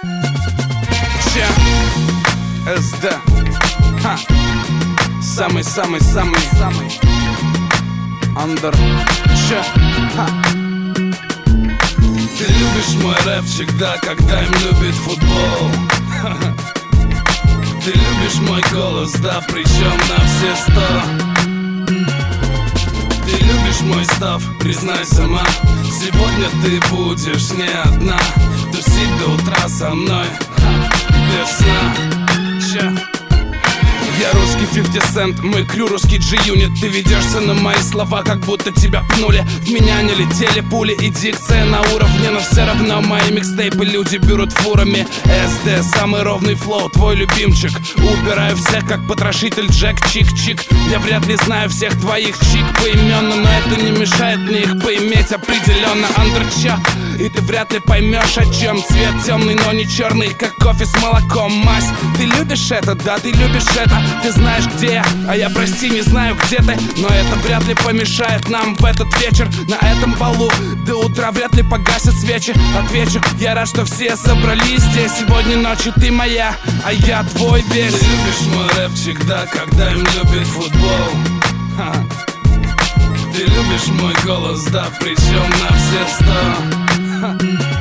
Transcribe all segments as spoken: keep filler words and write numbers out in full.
Че? СД. Ха. Самый-самый-самый Андер. Че? Ха. Ты любишь мой рэпчик, да, когда им любит футбол. Ты любишь мой голос, да, причем на все сто. Ты любишь мой став, признай сама. Сегодня ты будешь не одна. Тусить до утра со мной, без сна. Че? Я русский фифти Cent, мой крю русский G-Unit. Ты ведешься на мои слова, как будто тебя пнули. В меня не летели пули и дикция на уровне. Но все равно мои микстейпы люди берут фурами. СД, самый ровный флоу, твой любимчик. Убираю всех, как потрошитель Джек, чик-чик. Я вряд ли знаю всех твоих чик поименно, но это не мешает мне их поиметь определенно. Андерча, и ты вряд ли поймешь, о чем. Цвет темный, но не черный, как кофе с молоком. Мась, ты любишь это, да, ты любишь это. Ты знаешь, где я, а я, прости, не знаю, где ты. Но это вряд ли помешает нам в этот вечер. На этом балу до утра вряд ли погасят свечи. Отвечу, я рад, что все собрались здесь. Сегодня ночью ты моя, а я твой весь. Ты любишь мой рэпчик, да, когда им любит футбол. Ха. Ты любишь мой голос, да, причем на все сто. Ха.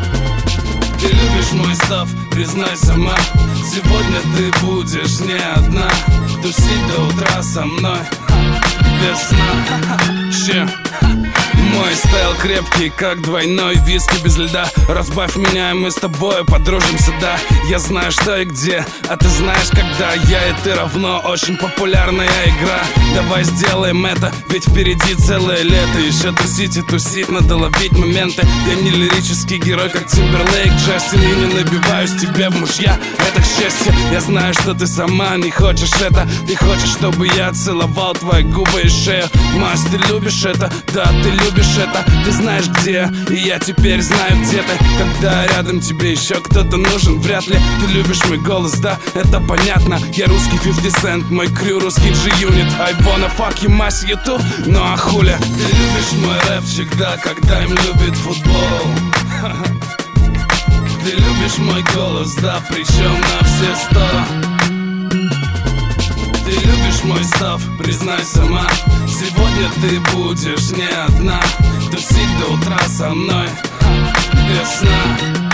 Ты любишь мой став, признай сама. Сегодня ты будешь не одна. Тусить до утра со мной, без сна. Че? Мой стайл крепкий, как двойной виски без льда. Разбавь меня, и мы с тобой подружимся, да. Я знаю, что и где, а ты знаешь, когда. Я и ты равно очень популярная игра. Давай сделаем это, ведь впереди целое лето. Еще тусить и тусить, надо ловить моменты. Я не лирический герой, как Тимберлейк, Джастин, и не набиваюсь тебе в мужья. Это к счастью, я знаю, что ты сама не хочешь это. Ты хочешь, чтобы я целовал твои губы и шею. Мась, ты любишь это? Да, ты любишь это. Ты знаешь, где, и я теперь знаю, где ты. Когда рядом тебе еще кто-то нужен, вряд ли ты любишь мой голос, да, это понятно. Я русский фифти Cent, мой крю русский G-Unit. I wanna fuck you, мась, you too. Ну а хуля? Ты любишь мой рэпчик, да, когда им любит футбол. Ты любишь мой голос, да, причем на все сто. Ты любишь мой став, признай сама. Сегодня ты будешь не одна. Тусить до утра со мной, без сна.